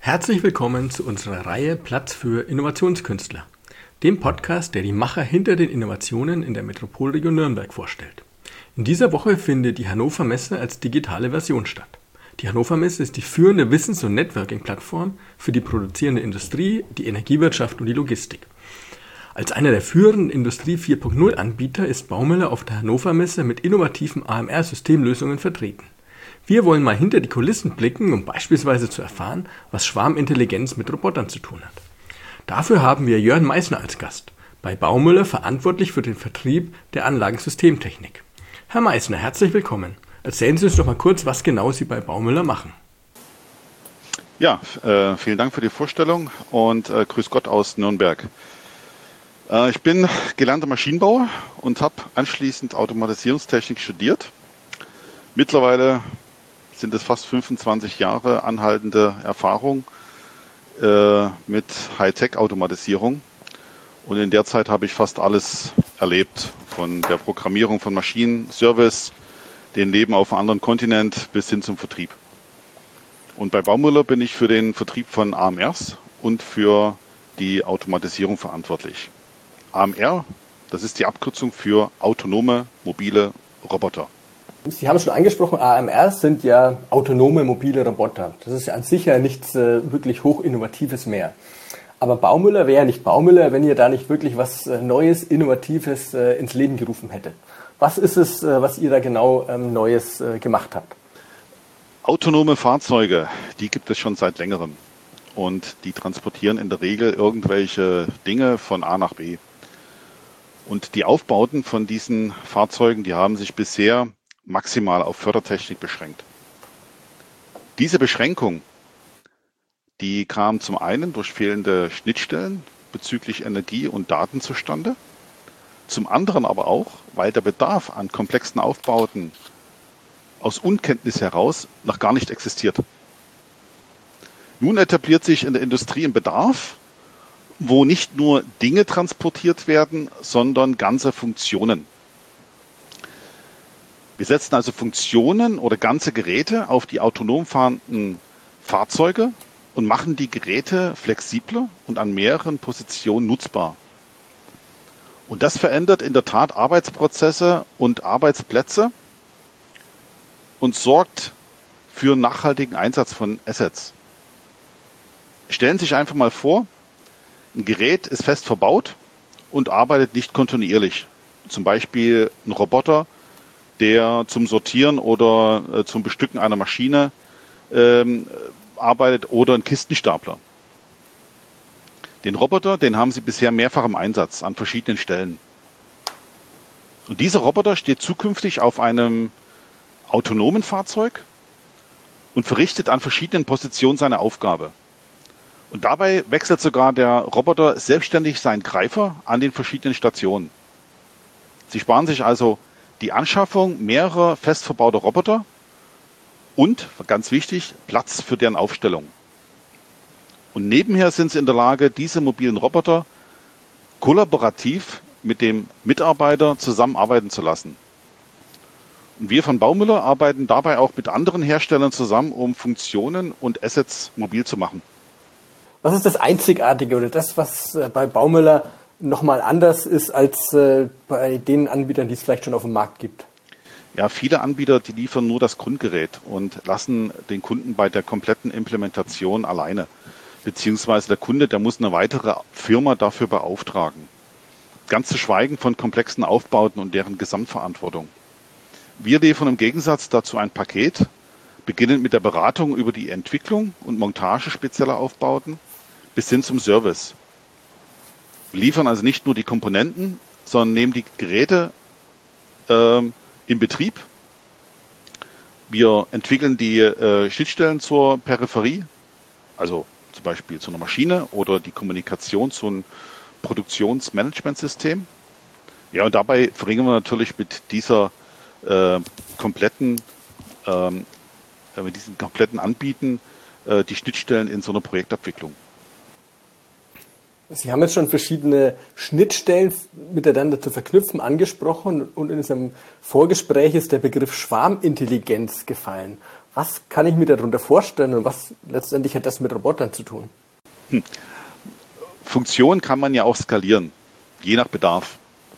Herzlich willkommen zu unserer Reihe Platz für Innovationskünstler, dem Podcast, der die Macher hinter den Innovationen in der Metropolregion Nürnberg vorstellt. In dieser Woche findet die Hannover Messe als digitale Version statt. Die Hannover Messe ist die führende Wissens- und Networking-Plattform für die produzierende Industrie, die Energiewirtschaft und die Logistik. Als einer der führenden Industrie 4.0 Anbieter ist Baumüller auf der Hannover Messe mit innovativen AMR-Systemlösungen vertreten. Wir wollen mal hinter die Kulissen blicken, um beispielsweise zu erfahren, was Schwarmintelligenz mit Robotern zu tun hat. Dafür haben wir Jörn Meissner als Gast, bei Baumüller verantwortlich für den Vertrieb der Anlagensystemtechnik. Herr Meissner, herzlich willkommen. Erzählen Sie uns doch mal kurz, was genau Sie bei Baumüller machen. Ja, vielen Dank für die Vorstellung und grüß Gott aus Nürnberg. Ich bin gelernter Maschinenbauer und habe anschließend Automatisierungstechnik studiert. Mittlerweile sind es fast 25 Jahre anhaltende Erfahrung mit Hightech-Automatisierung. Und in der Zeit habe ich fast alles erlebt, von der Programmierung von Maschinen, Service, den Leben auf einem anderen Kontinent bis hin zum Vertrieb. Und bei Baumüller bin ich für den Vertrieb von AMRs und für die Automatisierung verantwortlich. AMR, das ist die Abkürzung für autonome mobile Roboter. Sie haben es schon angesprochen, AMRs sind ja autonome mobile Roboter. Das ist ja an sich ja nichts wirklich hochinnovatives mehr. Aber Baumüller wäre ja nicht Baumüller, wenn ihr da nicht wirklich was Neues, Innovatives ins Leben gerufen hättet. Was ist es, was ihr da genau Neues gemacht habt? Autonome Fahrzeuge, die gibt es schon seit längerem. Und die transportieren in der Regel irgendwelche Dinge von A nach B. Und die Aufbauten von diesen Fahrzeugen, die haben sich bisher maximal auf Fördertechnik beschränkt. Diese Beschränkung, die kam zum einen durch fehlende Schnittstellen bezüglich Energie und Daten zustande, zum anderen aber auch, weil der Bedarf an komplexen Aufbauten aus Unkenntnis heraus noch gar nicht existiert. Nun etabliert sich in der Industrie ein Bedarf, wo nicht nur Dinge transportiert werden, sondern ganze Funktionen. Wir setzen also Funktionen oder ganze Geräte auf die autonom fahrenden Fahrzeuge und machen die Geräte flexibler und an mehreren Positionen nutzbar. Und das verändert in der Tat Arbeitsprozesse und Arbeitsplätze und sorgt für nachhaltigen Einsatz von Assets. Stellen Sie sich einfach mal vor, ein Gerät ist fest verbaut und arbeitet nicht kontinuierlich. Zum Beispiel ein Roboter, der zum Sortieren oder zum Bestücken einer Maschine arbeitet oder ein Kistenstapler. Den Roboter, den haben Sie bisher mehrfach im Einsatz an verschiedenen Stellen. Und dieser Roboter steht zukünftig auf einem autonomen Fahrzeug und verrichtet an verschiedenen Positionen seine Aufgabe. Und dabei wechselt sogar der Roboter selbstständig seinen Greifer an den verschiedenen Stationen. Sie sparen sich also die Anschaffung mehrerer fest verbauter Roboter und, ganz wichtig, Platz für deren Aufstellung. Und nebenher sind sie in der Lage, diese mobilen Roboter kollaborativ mit dem Mitarbeiter zusammenarbeiten zu lassen. Und wir von Baumüller arbeiten dabei auch mit anderen Herstellern zusammen, um Funktionen und Assets mobil zu machen. Was ist das Einzigartige oder das, was bei Baumüller nochmal anders ist als bei den Anbietern, die es vielleicht schon auf dem Markt gibt? Ja, viele Anbieter, die liefern nur das Grundgerät und lassen den Kunden bei der kompletten Implementation alleine. Beziehungsweise der Kunde, der muss eine weitere Firma dafür beauftragen. Ganz zu schweigen von komplexen Aufbauten und deren Gesamtverantwortung. Wir liefern im Gegensatz dazu ein Paket, beginnend mit der Beratung über die Entwicklung und Montage spezieller Aufbauten bis hin zum Service. Wir liefern also nicht nur die Komponenten, sondern nehmen die Geräte in Betrieb. Wir entwickeln die Schnittstellen zur Peripherie, also zum Beispiel zu einer Maschine oder die Kommunikation zu einem Produktionsmanagementsystem. Ja, und dabei verringern wir natürlich mit dieser kompletten Anbieten die Schnittstellen in so einer Projektabwicklung. Sie haben jetzt schon verschiedene Schnittstellen miteinander zu verknüpfen angesprochen und in unserem Vorgespräch ist der Begriff Schwarmintelligenz gefallen. Was kann ich mir darunter vorstellen und was letztendlich hat das mit Robotern zu tun? Funktion kann man ja auch skalieren, je nach Bedarf.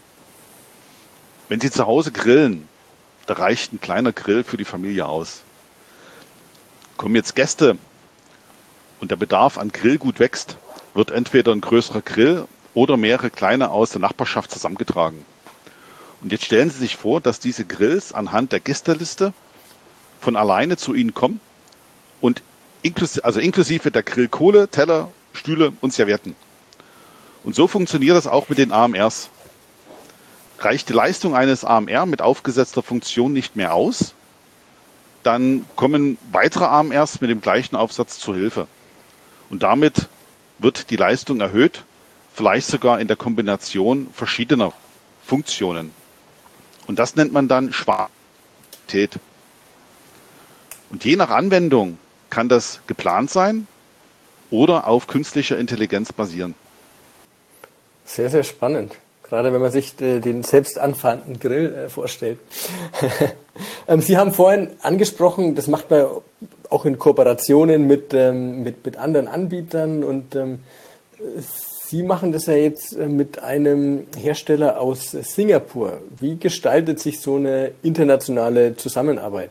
Wenn Sie zu Hause grillen, da reicht ein kleiner Grill für die Familie aus. Kommen jetzt Gäste und der Bedarf an Grillgut wächst, wird entweder ein größerer Grill oder mehrere kleine aus der Nachbarschaft zusammengetragen. Und jetzt stellen Sie sich vor, dass diese Grills anhand der Gästeliste von alleine zu Ihnen kommen und inklusive der Grillkohle, Teller, Stühle und Servietten. Und so funktioniert das auch mit den AMRs. Reicht die Leistung eines AMR mit aufgesetzter Funktion nicht mehr aus, dann kommen weitere AMRs mit dem gleichen Aufsatz zur Hilfe. Und damit wird die Leistung erhöht, vielleicht sogar in der Kombination verschiedener Funktionen. Und das nennt man dann Schwarmität. Und je nach Anwendung kann das geplant sein oder auf künstlicher Intelligenz basieren. Sehr, sehr spannend. Gerade wenn man sich den selbst anfahrenden Grill vorstellt. Sie haben vorhin angesprochen, das macht man auch in Kooperationen mit anderen Anbietern. Und Sie machen das ja jetzt mit einem Hersteller aus Singapur. Wie gestaltet sich so eine internationale Zusammenarbeit?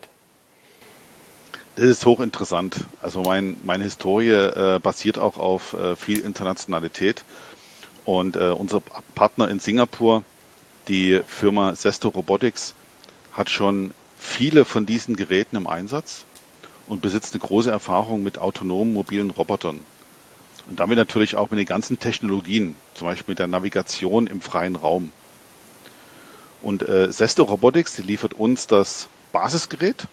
Das ist hochinteressant. Also meine Historie basiert auch auf viel Internationalität. Und unser Partner in Singapur, die Firma Sesto Robotics, hat schon viele von diesen Geräten im Einsatz und besitzt eine große Erfahrung mit autonomen mobilen Robotern. Und damit natürlich auch mit den ganzen Technologien, zum Beispiel mit der Navigation im freien Raum. Und Sesto Robotics, die liefert uns das Basisgerät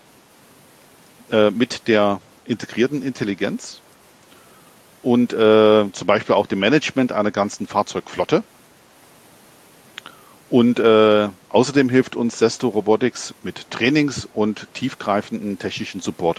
mit der integrierten Intelligenz und zum Beispiel auch dem Management einer ganzen Fahrzeugflotte. Und außerdem hilft uns Sesto Robotics mit Trainings und tiefgreifenden technischen Support.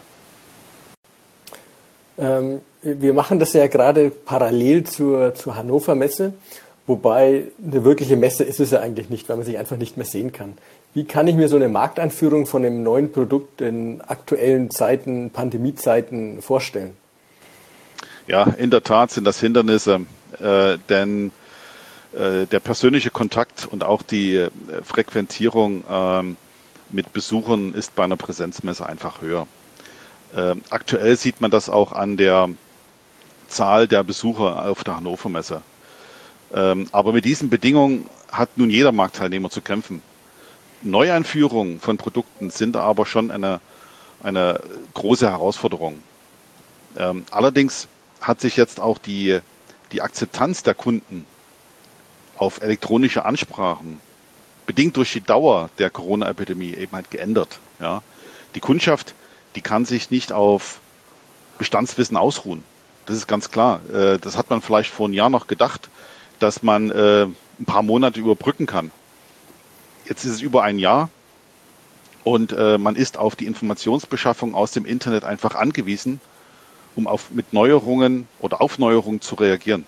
Wir machen das ja gerade parallel zur Hannover Messe, wobei eine wirkliche Messe ist es ja eigentlich nicht, weil man sich einfach nicht mehr sehen kann. Wie kann ich mir so eine Markteinführung von einem neuen Produkt in aktuellen Zeiten, Pandemiezeiten vorstellen? Ja, in der Tat sind das Hindernisse, denn der persönliche Kontakt und auch die Frequentierung mit Besuchern ist bei einer Präsenzmesse einfach höher. Aktuell sieht man das auch an der Zahl der Besucher auf der Hannover Messe. Aber mit diesen Bedingungen hat nun jeder Marktteilnehmer zu kämpfen. Neueinführungen von Produkten sind aber schon eine große Herausforderung. Allerdings hat sich jetzt auch die Akzeptanz der Kunden auf elektronische Ansprachen, bedingt durch die Dauer der Corona-Epidemie, eben halt geändert. Ja. Die Kundschaft, die kann sich nicht auf Bestandswissen ausruhen. Das ist ganz klar. Das hat man vielleicht vor einem Jahr noch gedacht, dass man ein paar Monate überbrücken kann. Jetzt ist es über ein Jahr und man ist auf die Informationsbeschaffung aus dem Internet einfach angewiesen, um mit Neuerungen oder auf Neuerungen zu reagieren.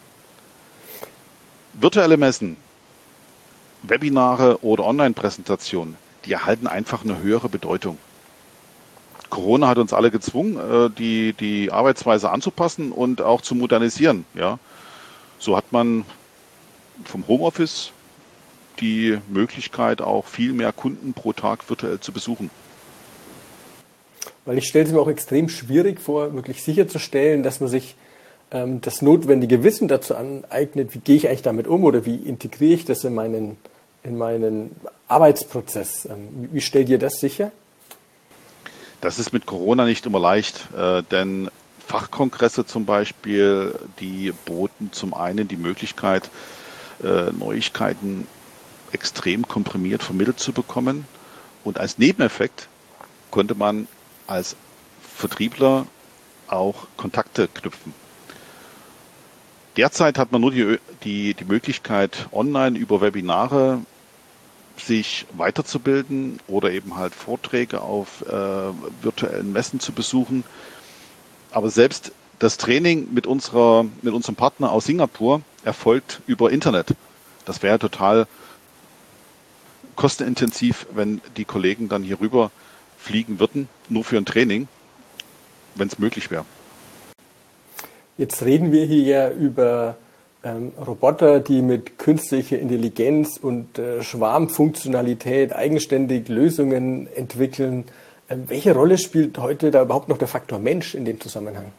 Virtuelle Messen, Webinare oder Online-Präsentationen, die erhalten einfach eine höhere Bedeutung. Corona hat uns alle gezwungen, die Arbeitsweise anzupassen und auch zu modernisieren. Ja. So hat man vom Homeoffice die Möglichkeit, auch viel mehr Kunden pro Tag virtuell zu besuchen. Weil ich stelle es mir auch extrem schwierig vor, wirklich sicherzustellen, dass man sich das notwendige Wissen dazu aneignet, wie gehe ich eigentlich damit um oder wie integriere ich das in meinen Arbeitsprozess. Wie stellt ihr das sicher? Das ist mit Corona nicht immer leicht, denn Fachkongresse zum Beispiel, die boten zum einen die Möglichkeit, Neuigkeiten extrem komprimiert vermittelt zu bekommen. Und als Nebeneffekt konnte man als Vertriebler auch Kontakte knüpfen. Derzeit hat man nur die Möglichkeit, online über Webinare sich weiterzubilden oder eben halt Vorträge auf virtuellen Messen zu besuchen. Aber selbst das Training mit unserem Partner aus Singapur erfolgt über Internet. Das wäre total kostenintensiv, wenn die Kollegen dann hierüber fliegen würden, nur für ein Training, wenn es möglich wäre. Jetzt reden wir hier ja über Roboter, die mit künstlicher Intelligenz und Schwarmfunktionalität eigenständig Lösungen entwickeln. Welche Rolle spielt heute da überhaupt noch der Faktor Mensch in dem Zusammenhang?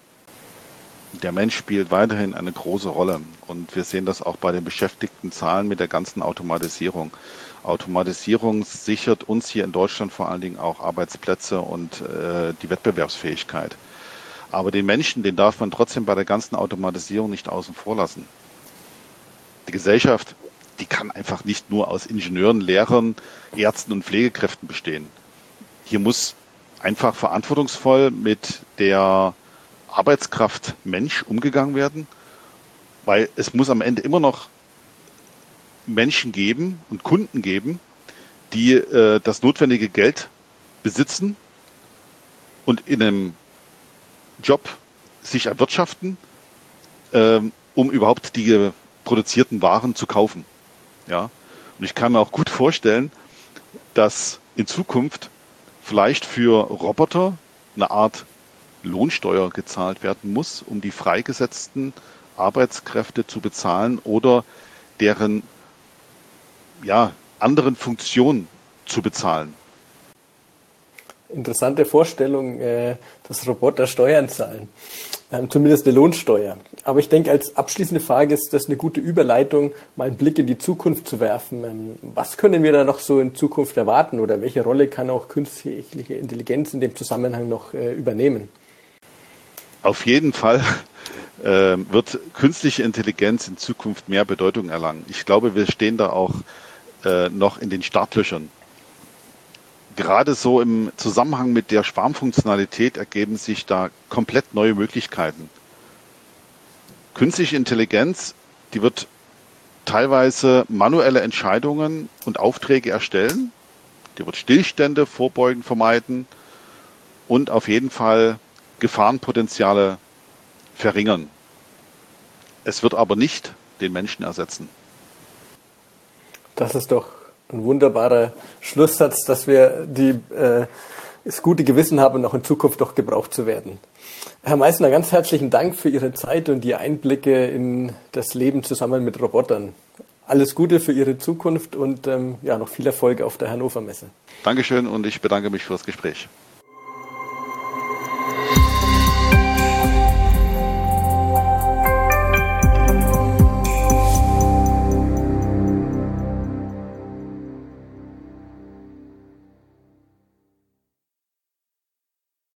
Der Mensch spielt weiterhin eine große Rolle und wir sehen das auch bei den Beschäftigtenzahlen mit der ganzen Automatisierung. Automatisierung sichert uns hier in Deutschland vor allen Dingen auch Arbeitsplätze und die Wettbewerbsfähigkeit. Aber den Menschen, den darf man trotzdem bei der ganzen Automatisierung nicht außen vor lassen. Die Gesellschaft, die kann einfach nicht nur aus Ingenieuren, Lehrern, Ärzten und Pflegekräften bestehen. Hier muss einfach verantwortungsvoll mit der Arbeitskraft Mensch umgegangen werden, weil es muss am Ende immer noch Menschen geben und Kunden geben, die das notwendige Geld besitzen und in einem Job sich erwirtschaften, um überhaupt die produzierten Waren zu kaufen. Ja? Und ich kann mir auch gut vorstellen, dass in Zukunft vielleicht für Roboter eine Art Lohnsteuer gezahlt werden muss, um die freigesetzten Arbeitskräfte zu bezahlen oder deren anderen Funktionen zu bezahlen. Interessante Vorstellung, dass Roboter Steuern zahlen, zumindest eine Lohnsteuer. Aber ich denke, als abschließende Frage ist das eine gute Überleitung, mal einen Blick in die Zukunft zu werfen. Was können wir da noch so in Zukunft erwarten oder welche Rolle kann auch künstliche Intelligenz in dem Zusammenhang noch übernehmen? Auf jeden Fall wird künstliche Intelligenz in Zukunft mehr Bedeutung erlangen. Ich glaube, wir stehen da auch noch in den Startlöchern. Gerade so im Zusammenhang mit der Schwarmfunktionalität ergeben sich da komplett neue Möglichkeiten. Künstliche Intelligenz, die wird teilweise manuelle Entscheidungen und Aufträge erstellen, die wird Stillstände vorbeugen, vermeiden und auf jeden Fall Gefahrenpotenziale verringern. Es wird aber nicht den Menschen ersetzen. Das ist doch ein wunderbarer Schlusssatz, dass wir das gute Gewissen haben, noch in Zukunft doch gebraucht zu werden. Herr Meissner, ganz herzlichen Dank für Ihre Zeit und die Einblicke in das Leben zusammen mit Robotern. Alles Gute für Ihre Zukunft und noch viel Erfolg auf der Hannover Messe. Dankeschön und ich bedanke mich für das Gespräch.